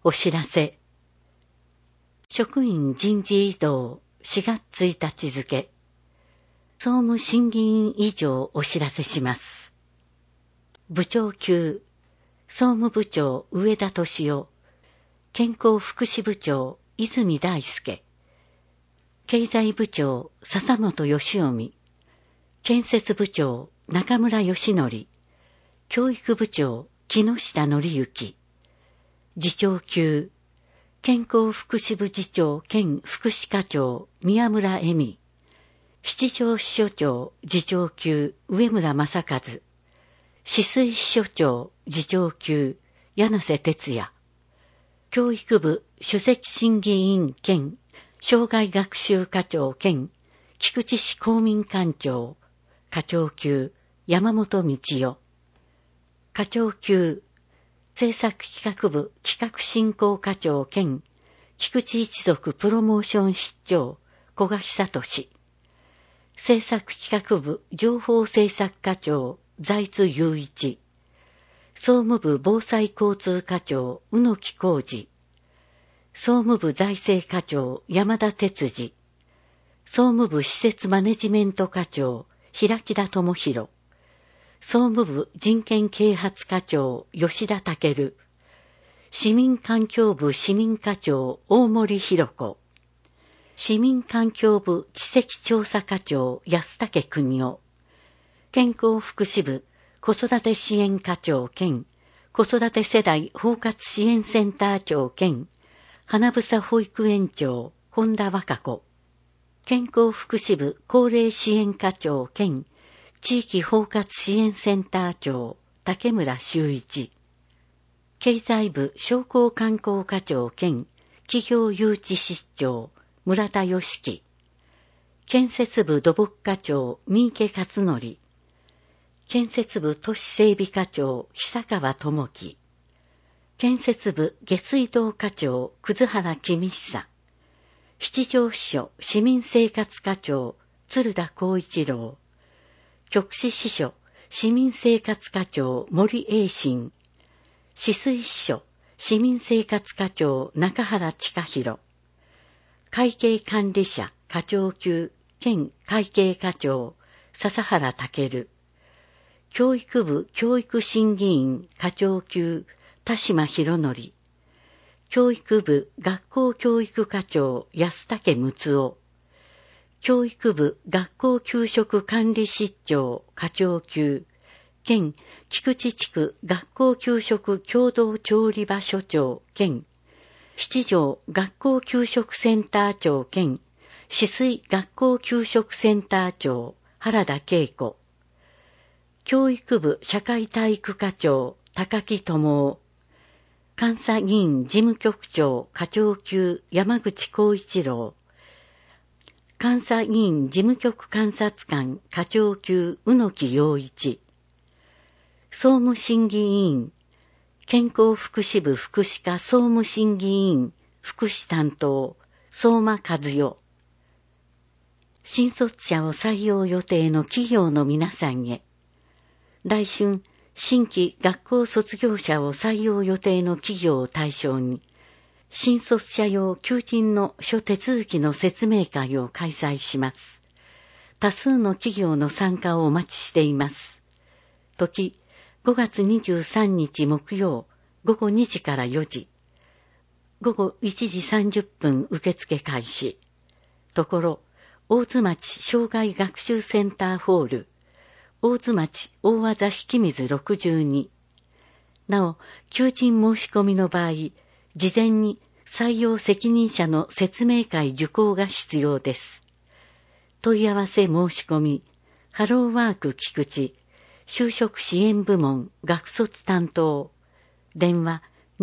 お知らせ。職員人事異動4月1日付。総務審議員以上お知らせします。部長級、総務部長上田敏夫、健康福祉部長泉大輔、経済部長笹本義臣、建設部長中村義則、教育部長木下則之、次長級、健康福祉部次長兼福祉課長宮村恵美、七条支所長次長級上村正和、止水支所長次長級柳瀬哲也、教育部首席審議委員兼障害学習課長兼菊池市公民館長課長級山本道代、課長級政策企画部企画振興課長兼菊池一族プロモーション室長小賀久俊、政策企画部情報政策課長財津雄一、総務部防災交通課長宇野木浩二、総務部財政課長山田哲司、総務部施設マネジメント課長平木田智弘、総務部人権啓発課長吉田健、市民環境部市民課長大森博子、市民環境部知識調査課長安武邦夫、健康福祉部子育て支援課長兼子育て世代包括支援センター長兼花房保育園長本田和歌子、健康福祉部高齢支援課長兼地域包括支援センター長竹村修一、経済部商工観光課長兼企業誘致室長村田義樹、建設部土木課長三池勝則、建設部都市整備課長久川智樹、建設部下水道課長葛原公久、七条支所市民生活課長鶴田光一郎、局支支所市民生活課長森栄信、止水支所市民生活課長中原親弘、会計管理者課長級兼会計課長笹原健、教育部教育審議員課長級田島博則、教育部学校教育課長安武睦夫、教育部学校給食管理室長課長級兼菊池地区学校給食共同調理場所長兼七条学校給食センター長兼止水学校給食センター長原田恵子、教育部社会体育課長高木智夫、監査議員事務局長課長級山口光一郎、監査議員事務局監察官課長級宇野木陽一、総務審議委員健康福祉部福祉課総務審議委員福祉担当相馬和代、新卒者を採用予定の企業の皆さんへ、来春新規学校卒業者を採用予定の企業を対象に新卒者用求人の諸手続きの説明会を開催します。多数の企業の参加をお待ちしています。時、5月23日木曜午後2時から4時、午後1時30分受付開始。ところ、大津町障害学習センターホール、大津町大技引水62。なお、求人申し込みの場合、事前に採用責任者の説明会受講が必要です。問い合わせ申し込み、ハローワーク菊池、就職支援部門学卒担当、電話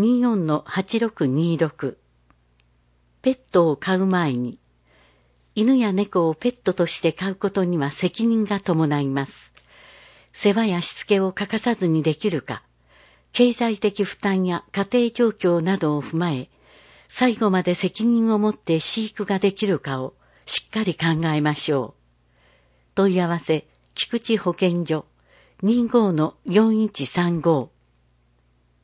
24-8626。ペットを飼う前に、犬や猫をペットとして飼うことには責任が伴います。世話やしつけを欠かさずにできるか、経済的負担や家庭状況などを踏まえ、最後まで責任を持って飼育ができるかをしっかり考えましょう。問い合わせ、菊池保健所 25-4135。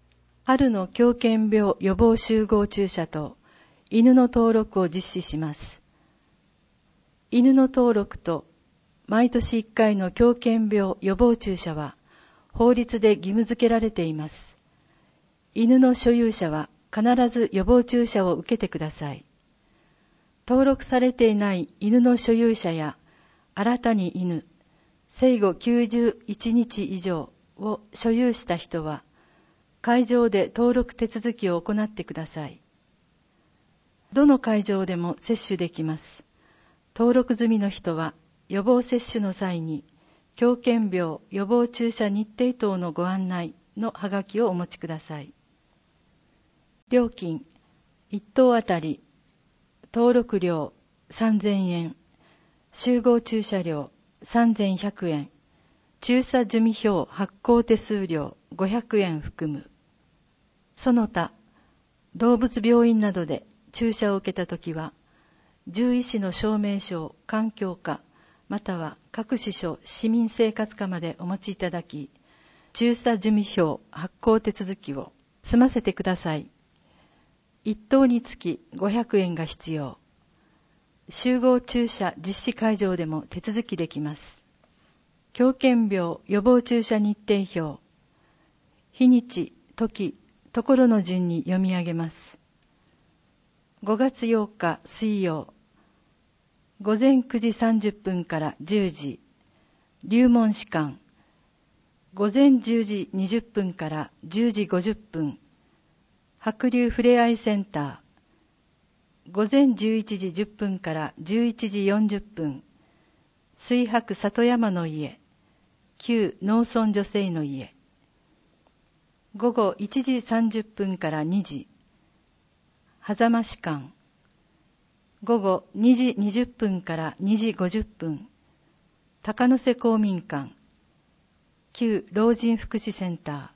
春の狂犬病予防集合注射と犬の登録を実施します。犬の登録と毎年1回の狂犬病予防注射は法律で義務付けられています。犬の所有者は必ず予防注射を受けてください。登録されていない犬の所有者や新たに犬、生後91日以上を所有した人は会場で登録手続きを行ってください。どの会場でも接種できます。登録済みの人は予防接種の際に狂犬病予防注射日程等のご案内のはがきをお持ちください。料金1頭あたり登録料3000円、集合注射料3100円、注射済み票発行手数料500円含む。その他、動物病院などで注射を受けたときは、獣医師の証明書を環境課または各支所市民生活課までお持ちいただき、注射済み票発行手続きを済ませてください。1頭につき500円が必要。集合注射実施会場でも手続きできます。狂犬病予防注射日程表。日にち、時、ところの順に読み上げます。5月8日水曜、午前9時30分から10時、龍門士官。午前10時20分から10時50分、白龍ふれあいセンター。午前11時10分から11時40分、水白里山の家、旧農村女性の家。午後1時30分から2時、狭間士官。午後2時20分から2時50分、高野瀬公民館、旧老人福祉センタ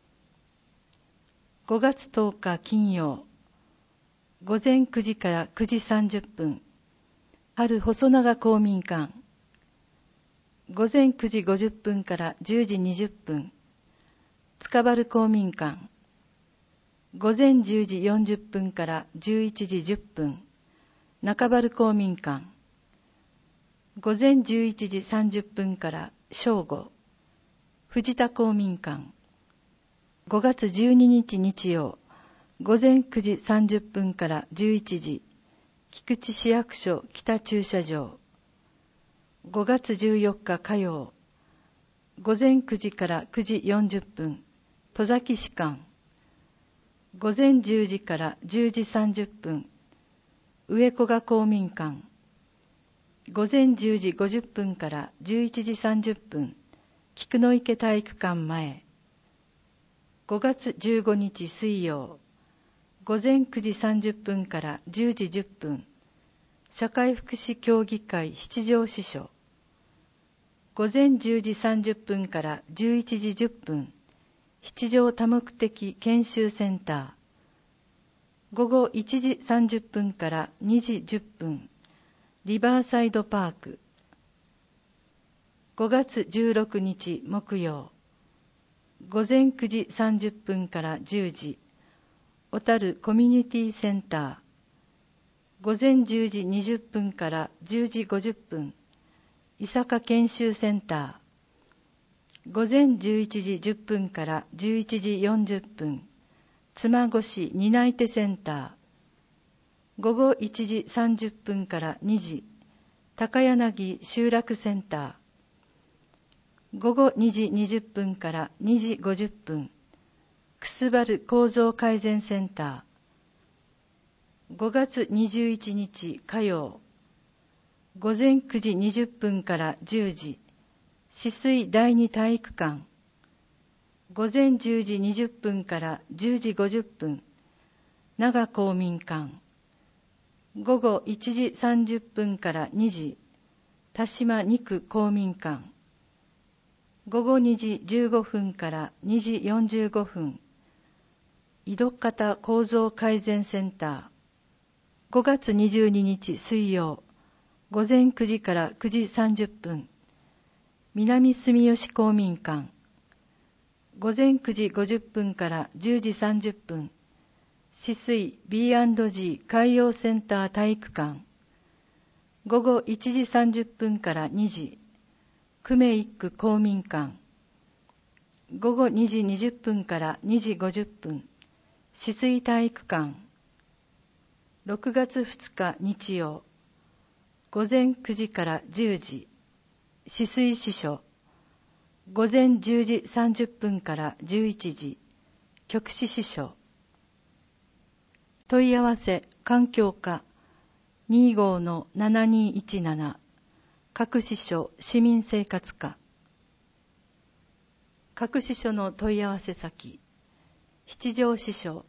ー。5月10日金曜、午前9時から9時30分、春細長公民館。午前9時50分から10時20分、塚原公民館。午前10時40分から11時10分、中原公民館。午前11時30分から正午、藤田公民館。5月12日日曜、午前9時30分から11時、菊池市役所北駐車場。5月14日火曜、午前9時から9時40分、戸崎士官。午前10時から10時30分、上古賀公民館。午前10時50分から11時30分、菊の池体育館前。5月15日水曜、午前9時30分から10時10分、社会福祉協議会七条支所。午前10時30分から11時10分、七条多目的研修センター。午後1時30分から2時10分、リバーサイドパーク。5月16日木曜、午前9時30分から10時、小樽コミュニティセンター。午前10時20分から10時50分、伊坂研修センター。午前11時10分から11時40分、妻越担い手センター。午後1時30分から2時、高柳集落センター。午後2時20分から2時50分、くすばる構造改善センター。5月21日火曜、午前9時20分から10時、止水第二体育館。午前10時20分から10時50分、長公民館。午後1時30分から2時、田島2区公民館。午後2時15分から2時45分、井戸方構造改善センター。5月22日水曜、午前9時から9時30分、南住吉公民館。 午前9時50分から10時30分、止水 B&G 海洋センター体育館。午後1時30分から2時、久米一区公民館。午後2時20分から2時50分、止水体育館。6月2日日曜、午前9時から10時、止水支所。午前10時30分から11時、局支支所。問い合わせ環境課 25-7217 各支所市民生活課。各支所の問い合わせ先、七条支所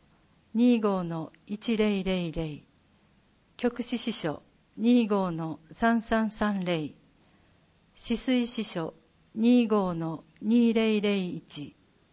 25-1000 局支支所 25-3330 止水支所 25-2001。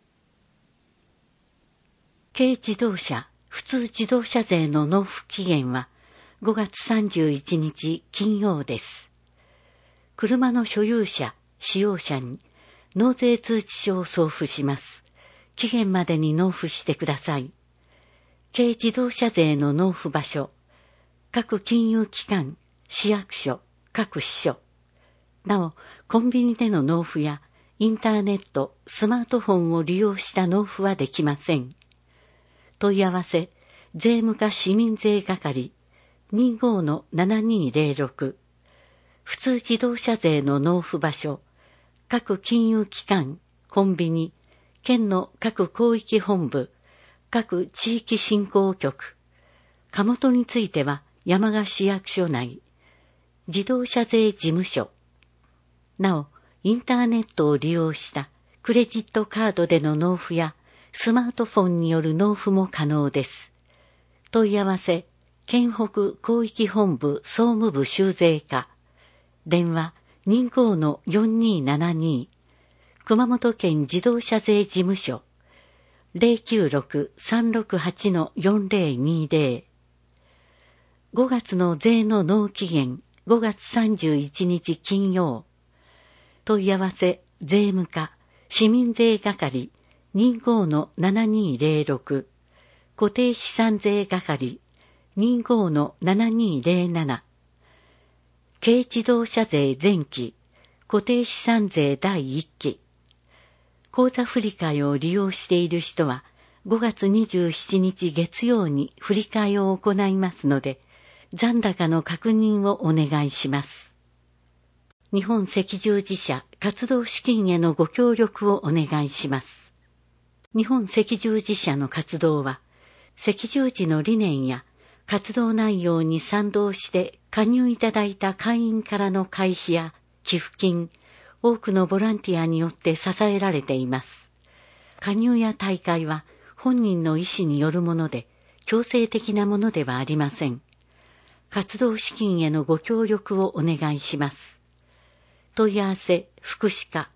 軽自動車普通自動車税の納付期限は5月31日金曜です。車の所有者、使用者に納税通知書を送付します。期限までに納付してください。軽自動車税の納付場所、各金融機関、市役所、各支所。なお、コンビニでの納付やインターネット、スマートフォンを利用した納付はできません。問い合わせ、税務課市民税係 25-7206。普通自動車税の納付場所、各金融機関、コンビニ、県の各広域本部、各地域振興局。貨物については山鹿市役所内、自動車税事務所。なお、インターネットを利用したクレジットカードでの納付やスマートフォンによる納付も可能です。問い合わせ、県北広域本部総務部収税課。電話 25-4272。熊本県自動車税事務所。096-368-4020。5月の税の納期限5月31日金曜。問い合わせ、税務課、市民税係 25-7206。固定資産税係 25-7207。軽自動車税前期、固定資産税第1期。口座振替を利用している人は5月27日月曜に振り替えを行いますので、残高の確認をお願いします。日本赤十字社活動資金へのご協力をお願いします。日本赤十字社の活動は、赤十字の理念や活動内容に賛同して加入いただいた会員からの会費や寄付金、多くのボランティアによって支えられています。加入や退会は本人の意思によるもので、強制的なものではありません。活動資金へのご協力をお願いします。問い合わせ、福祉課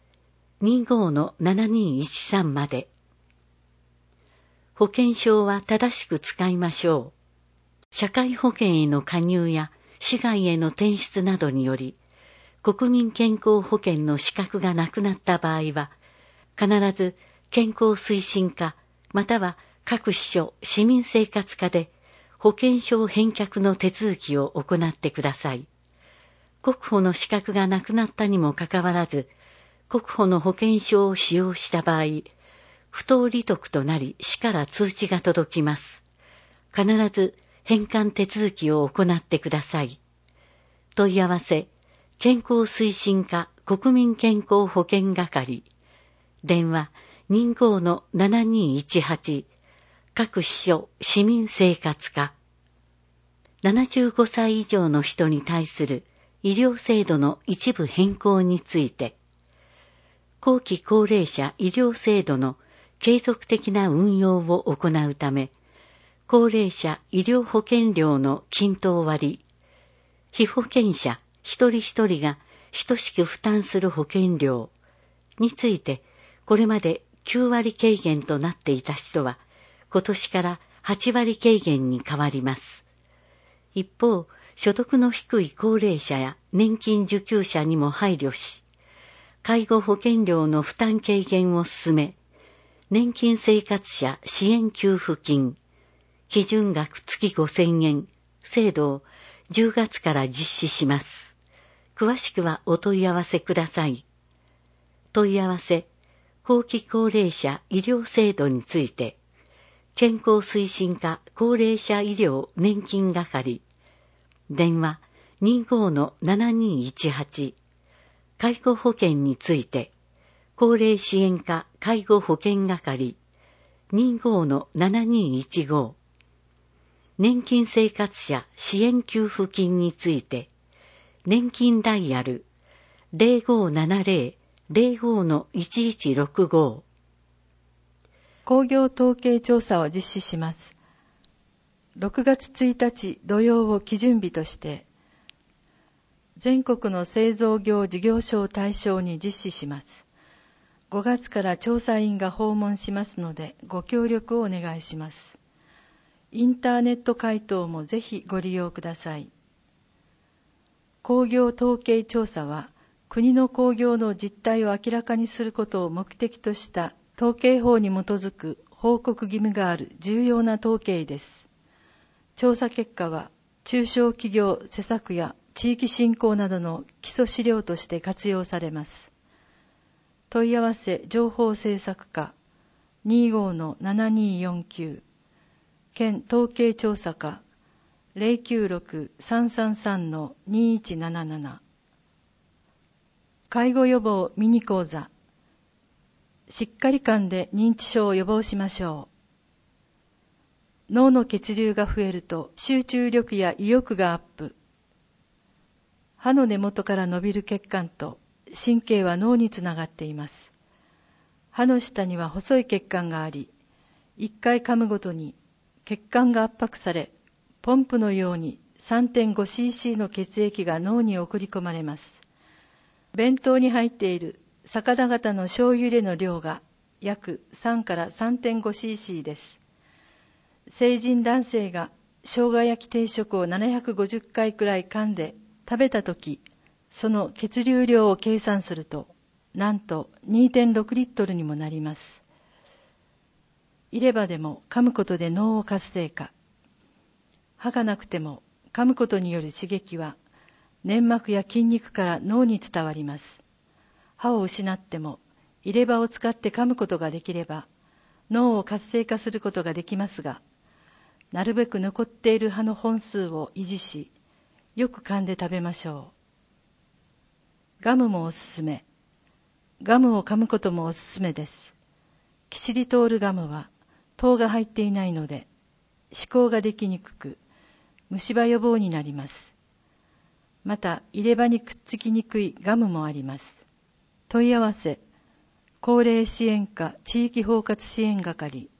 25-7213 まで。保険証は正しく使いましょう。社会保険への加入や市外への転出などにより、国民健康保険の資格がなくなった場合は、必ず健康推進課または各支所市民生活課で保険証返却の手続きを行ってください。国保の資格がなくなったにもかかわらず、国保の保険証を使用した場合、不当利得となり市から通知が届きます。必ず返還手続きを行ってください。問い合わせ、健康推進課国民健康保険係。電話 25-7218。各支所市民生活課。75歳以上の人に対する医療制度の一部変更について、後期高齢者医療制度の継続的な運用を行うため、高齢者医療保険料の均等割、被保険者一人一人が等しく負担する保険料について、これまで9割軽減となっていた人は、今年から8割軽減に変わります。一方、所得の低い高齢者や年金受給者にも配慮し、介護保険料の負担軽減を進め、 年金生活者支援給付金、基準額月5000円、制度を10月から実施します。詳しくはお問い合わせください。問い合わせ、後期高齢者医療制度について、健康推進課高齢者医療年金係、電話 25-7218、介護保険について、高齢支援課介護保険係 25-7215、年金生活者支援給付金について、年金ダイヤル 0570-05-1165。 工業統計調査を実施します。6月1日土曜を基準日として、全国の製造業事業所を対象に実施します。5月から調査員が訪問しますので、ご協力をお願いします。インターネット回答もぜひご利用ください。工業統計調査は、国の工業の実態を明らかにすることを目的とした統計法に基づく報告義務がある重要な統計です。調査結果は、中小企業施策や地域振興などの基礎資料として活用されます。問い合わせ情報政策課 25-7249、県統計調査課 096-333-2177。介護予防ミニ講座。しっかり噛んで認知症を予防しましょう。脳の血流が増えると集中力や意欲がアップ。歯の根元から伸びる血管と神経は脳につながっています。歯の下には細い血管があり、一回噛むごとに血管が圧迫され、ポンプのように 3.5cc の血液が脳に送り込まれます。弁当に入っている魚型の醤油入れの量が約3から 3.5cc です。成人男性が生姜焼き定食を750回くらい噛んで食べたとき、その血流量を計算すると、なんと 2.6 リットルにもなります。入れ歯でも噛むことで脳を活性化。歯がなくても噛むことによる刺激は粘膜や筋肉から脳に伝わります。歯を失っても入れ歯を使って噛むことができれば脳を活性化することができますが、なるべく残っている歯の本数を維持し、よく噛んで食べましょう。ガムもおすすめ。ガムを噛むこともおすすめです。キシリトールガムは糖が入っていないので、歯垢ができにくく、虫歯予防になります。また、入れ歯にくっつきにくいガムもあります。問い合わせ、高齢支援課地域包括支援係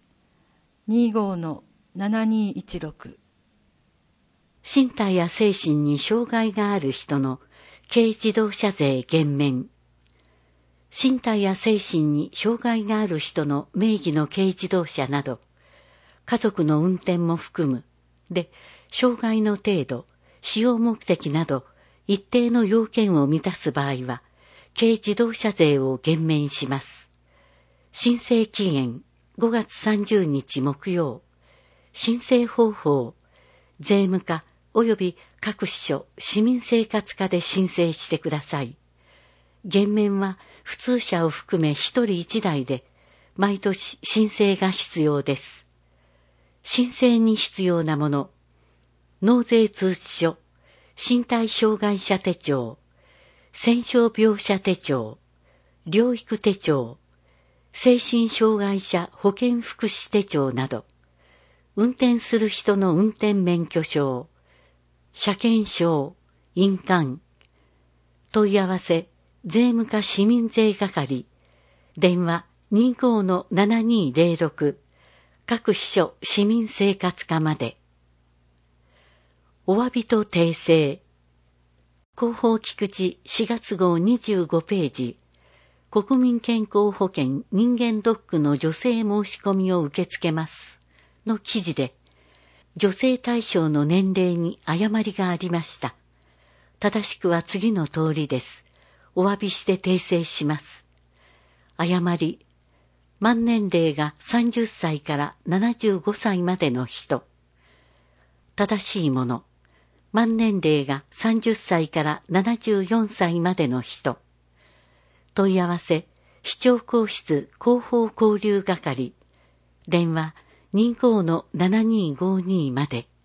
25-7216。 身体や精神に障害がある人の軽自動車税減免。身体や精神に障害がある人の名義の軽自動車など、家族の運転も含む、で、障害の程度、使用目的など、一定の要件を満たす場合は、軽自動車税を減免します。申請期限5月30日木曜。申請方法、税務課及び各支所市民生活課で申請してください。減免は普通車を含め1人1台で、毎年申請が必要です。申請に必要なもの、納税通知書、身体障害者手帳、戦傷病者手帳、療育手帳、精神障害者保健福祉手帳など、運転する人の運転免許証、車検証、印鑑、問い合わせ、税務課市民税係、電話 25-7206、各支所市民生活課まで。お詫びと訂正。広報菊池4月号25ページ、国民健康保険人間ドックの助成申し込みを受け付けますの記事で、助成対象の年齢に誤りがありました。正しくは次の通りです。お詫びして訂正します。誤り、 満年齢が30歳から75歳までの人。正しいもの。満年齢が30歳から74歳までの人。問い合わせ、市長公室広報交流係。電話 25-7252 まで。